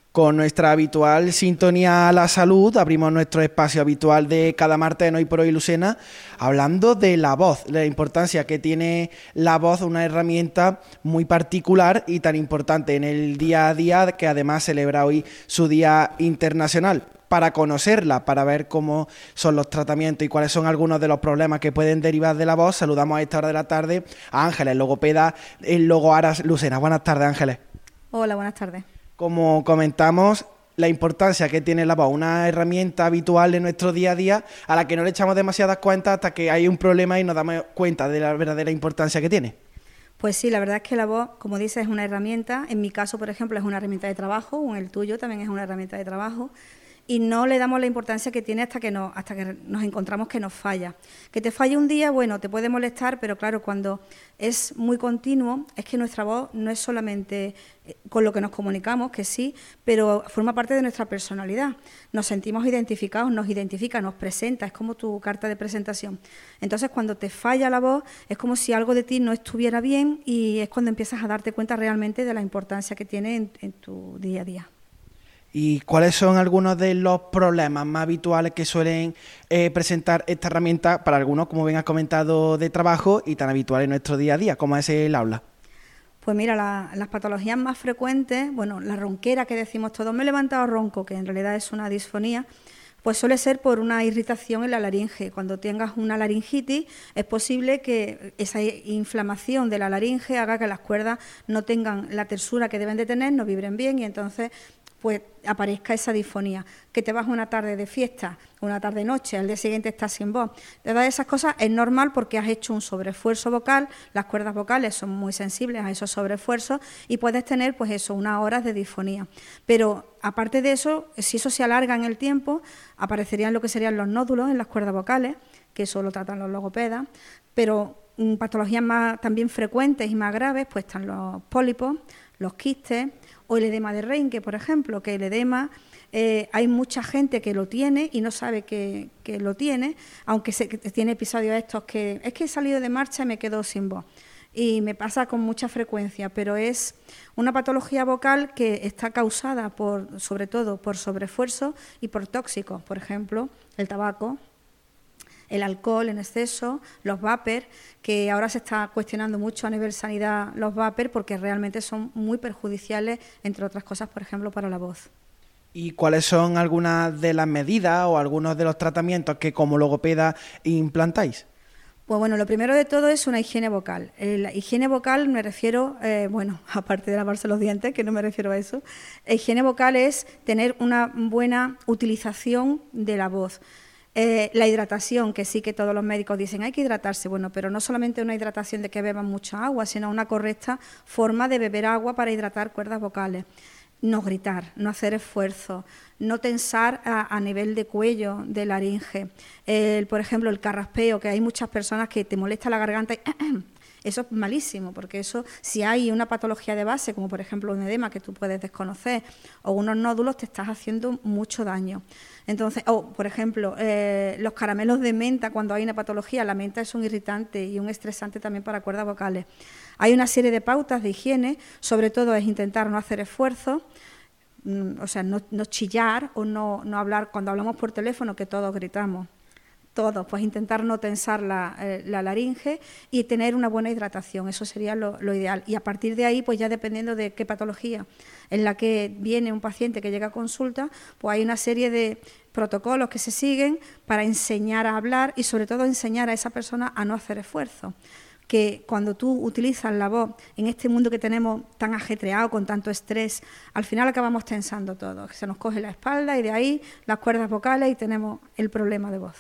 Con nuestra habitual sintonía a la salud, abrimos nuestro espacio habitual de cada martes en Hoy por Hoy Lucena, hablando de la voz, de la importancia que tiene la voz, una herramienta muy particular y tan importante en el día a día, que además celebra hoy su Día Internacional. Para conocerla, para ver cómo son los tratamientos y cuáles son algunos de los problemas que pueden derivar de la voz, saludamos a esta hora de la tarde a Ángeles, logopeda en Logoaras Lucena. Buenas tardes, Ángeles. Hola, buenas tardes. Como comentamos, la importancia que tiene la voz, una herramienta habitual de nuestro día a día a la que no le echamos demasiadas cuentas hasta que hay un problema y nos damos cuenta de la verdadera importancia que tiene. Pues sí, la verdad es que la voz, como dices, es una herramienta. En mi caso, por ejemplo, es una herramienta de trabajo, o en el tuyo también es una herramienta de trabajo. Y no le damos la importancia que tiene hasta que nos encontramos que nos falla. Que te falle un día, bueno, te puede molestar, pero claro, cuando es muy continuo, es que nuestra voz no es solamente con lo que nos comunicamos, que sí, pero forma parte de nuestra personalidad. Nos sentimos identificados, nos identifica, nos presenta, es como tu carta de presentación. Entonces, cuando te falla la voz, es como si algo de ti no estuviera bien y es cuando empiezas a darte cuenta realmente de la importancia que tiene en tu día a día. ¿Y cuáles son algunos de los problemas más habituales que suelen presentar esta herramienta para algunos, como bien has comentado, de trabajo y tan habitual en nuestro día a día, como es el habla? Pues mira, las patologías más frecuentes, bueno, la ronquera que decimos todos, me he levantado ronco, que en realidad es una disfonía, pues suele ser por una irritación en la laringe. Cuando tengas una laringitis, es posible que esa inflamación de la laringe haga que las cuerdas no tengan la tersura que deben de tener, no vibren bien y entonces pues aparezca esa disfonía, que te vas una tarde de fiesta, una tarde-noche, al día siguiente estás sin voz. Todas esas cosas es normal porque has hecho un sobreesfuerzo vocal, las cuerdas vocales son muy sensibles a esos sobreesfuerzos y puedes tener pues eso, unas horas de disfonía. Pero aparte de eso, si eso se alarga en el tiempo, aparecerían lo que serían los nódulos en las cuerdas vocales, que eso lo tratan los logopedas, pero patologías más también frecuentes y más graves, pues están los pólipos, los quistes, o el edema de Reinke, por ejemplo, que el edema hay mucha gente que lo tiene y no sabe que lo tiene, aunque tiene episodios estos que es que he salido de marcha y me quedo sin voz. Y me pasa con mucha frecuencia, pero es una patología vocal que está causada sobre todo por sobreesfuerzo y por tóxicos, por ejemplo, el tabaco, el alcohol en exceso, los vapers, que ahora se está cuestionando mucho a nivel sanidad los vapers porque realmente son muy perjudiciales, entre otras cosas, por ejemplo, para la voz. ¿Y cuáles son algunas de las medidas o algunos de los tratamientos que como logopeda implantáis? Pues bueno, lo primero de todo es una higiene vocal. La higiene vocal me refiero, aparte de lavarse los dientes, que no me refiero a eso, la higiene vocal es tener una buena utilización de la voz. La hidratación, que sí que todos los médicos dicen hay que hidratarse, bueno, pero no solamente una hidratación de que beban mucha agua, sino una correcta forma de beber agua para hidratar cuerdas vocales. No gritar, no hacer esfuerzo, no tensar a nivel de cuello, de laringe. Por ejemplo, el carraspeo, que hay muchas personas que te molesta la garganta y eso es malísimo, porque eso, si hay una patología de base, como por ejemplo un edema que tú puedes desconocer, o unos nódulos, te estás haciendo mucho daño. Entonces, por ejemplo, los caramelos de menta, cuando hay una patología, la menta es un irritante y un estresante también para cuerdas vocales. Hay una serie de pautas de higiene, sobre todo es intentar no hacer esfuerzo, o sea, no chillar o no hablar, cuando hablamos por teléfono, que todos gritamos. Todos, pues intentar no tensar la laringe y tener una buena hidratación, eso sería lo ideal. Y a partir de ahí, pues ya dependiendo de qué patología en la que viene un paciente que llega a consulta, pues hay una serie de protocolos que se siguen para enseñar a hablar y sobre todo enseñar a esa persona a no hacer esfuerzo. Que cuando tú utilizas la voz en este mundo que tenemos tan ajetreado, con tanto estrés, al final acabamos tensando todo, se nos coge la espalda y de ahí las cuerdas vocales y tenemos el problema de voz.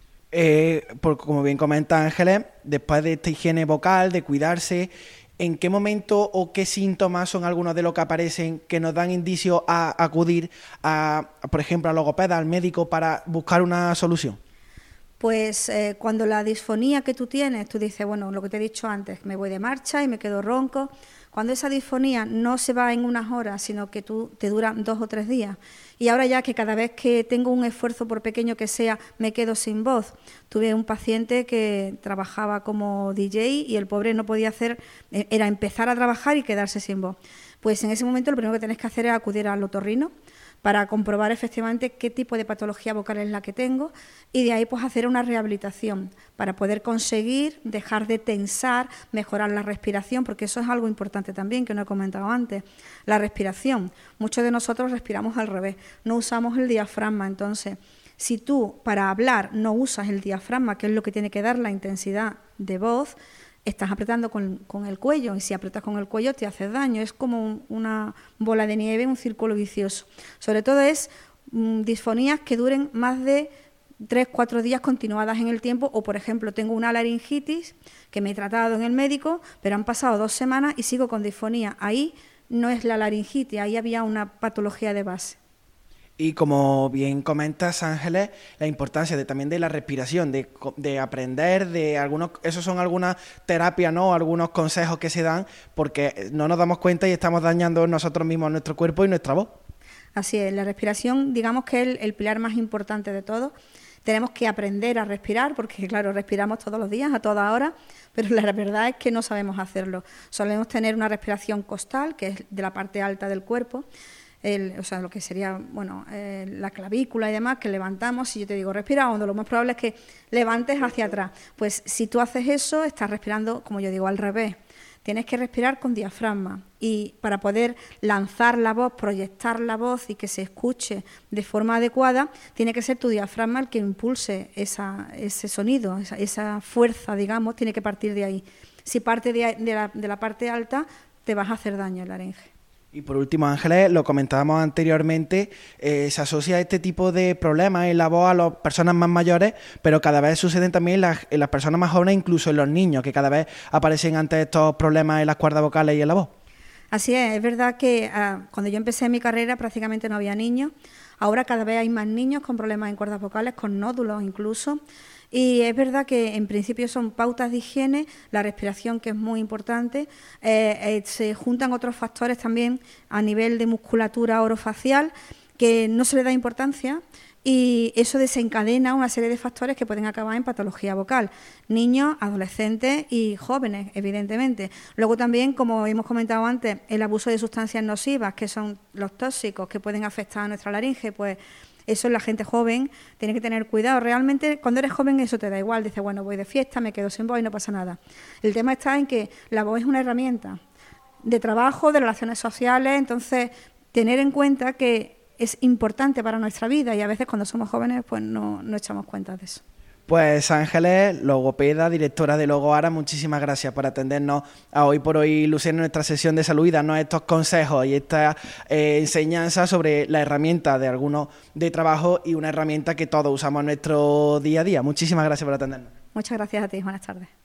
Porque como bien comenta Ángeles, después de esta higiene vocal, de cuidarse, ¿en qué momento o qué síntomas son algunos de los que aparecen que nos dan indicios a acudir por ejemplo, al logopeda, al médico, para buscar una solución? Pues cuando la disfonía que tú tienes, tú dices, bueno, lo que te he dicho antes, me voy de marcha y me quedo ronco. Cuando esa disfonía no se va en unas horas, sino que te dura 2 o 3 días, y ahora ya que cada vez que tengo un esfuerzo, por pequeño que sea, me quedo sin voz. Tuve un paciente que trabajaba como DJ y el pobre no podía hacer, era empezar a trabajar y quedarse sin voz. pues en ese momento lo primero que tienes que hacer es acudir al otorrino para comprobar efectivamente qué tipo de patología vocal es la que tengo y de ahí pues hacer una rehabilitación para poder conseguir dejar de tensar, mejorar la respiración, porque eso es algo importante también que no he comentado antes, la respiración. Muchos de nosotros respiramos al revés, no usamos el diafragma, entonces si tú para hablar no usas el diafragma, que es lo que tiene que dar la intensidad de voz, estás apretando con el cuello y si apretas con el cuello te haces daño, es como una bola de nieve, un círculo vicioso. Sobre todo es disfonías que duren más de 3-4 días continuadas en el tiempo o, por ejemplo, tengo una laringitis que me he tratado en el médico, pero han pasado 2 semanas y sigo con disfonía. Ahí no es la laringitis, ahí había una patología de base. Y como bien comentas, Ángeles, la importancia también de la respiración, de aprender, esos son algunas terapias, ¿no? Algunos consejos que se dan porque no nos damos cuenta y estamos dañando nosotros mismos nuestro cuerpo y nuestra voz. Así es, la respiración, digamos que es el pilar más importante de todo. Tenemos que aprender a respirar porque, claro, respiramos todos los días, a toda hora, pero la verdad es que no sabemos hacerlo. Solemos tener una respiración costal, que es de la parte alta del cuerpo, lo que sería la clavícula y demás, que levantamos. Si yo te digo respira hondo, lo más probable es que levantes hacia atrás. Pues si tú haces eso, estás respirando, como yo digo, al revés. Tienes que respirar con diafragma y para poder lanzar la voz, proyectar la voz y que se escuche de forma adecuada, tiene que ser tu diafragma el que impulse ese sonido, esa fuerza, digamos, tiene que partir de ahí. Si parte de la parte alta, te vas a hacer daño en la laringe. Y por último, Ángeles, lo comentábamos anteriormente, se asocia este tipo de problemas en la voz a las personas más mayores, pero cada vez suceden también en las personas más jóvenes, incluso en los niños, que cada vez aparecen ante estos problemas en las cuerdas vocales y en la voz. Así es verdad que cuando yo empecé mi carrera prácticamente no había niños, ahora cada vez hay más niños con problemas en cuerdas vocales, con nódulos incluso. Y es verdad que en principio son pautas de higiene, la respiración que es muy importante, se juntan otros factores también a nivel de musculatura orofacial que no se le da importancia y eso desencadena una serie de factores que pueden acabar en patología vocal, niños, adolescentes y jóvenes, evidentemente. Luego también, como hemos comentado antes, el abuso de sustancias nocivas, que son los tóxicos que pueden afectar a nuestra laringe, pues eso la gente joven tiene que tener cuidado. Realmente, cuando eres joven eso te da igual. Dices, bueno, voy de fiesta, me quedo sin voz y no pasa nada. El tema está en que la voz es una herramienta de trabajo, de relaciones sociales, entonces tener en cuenta que es importante para nuestra vida y a veces cuando somos jóvenes pues no echamos cuenta de eso. Pues Ángeles, logopeda, directora de Logoara, muchísimas gracias por atendernos a Hoy por Hoy, Lucena, en nuestra sesión de salud y darnos estos consejos y esta enseñanza sobre la herramienta de algunos de trabajo y una herramienta que todos usamos en nuestro día a día. Muchísimas gracias por atendernos. Muchas gracias a ti, buenas tardes.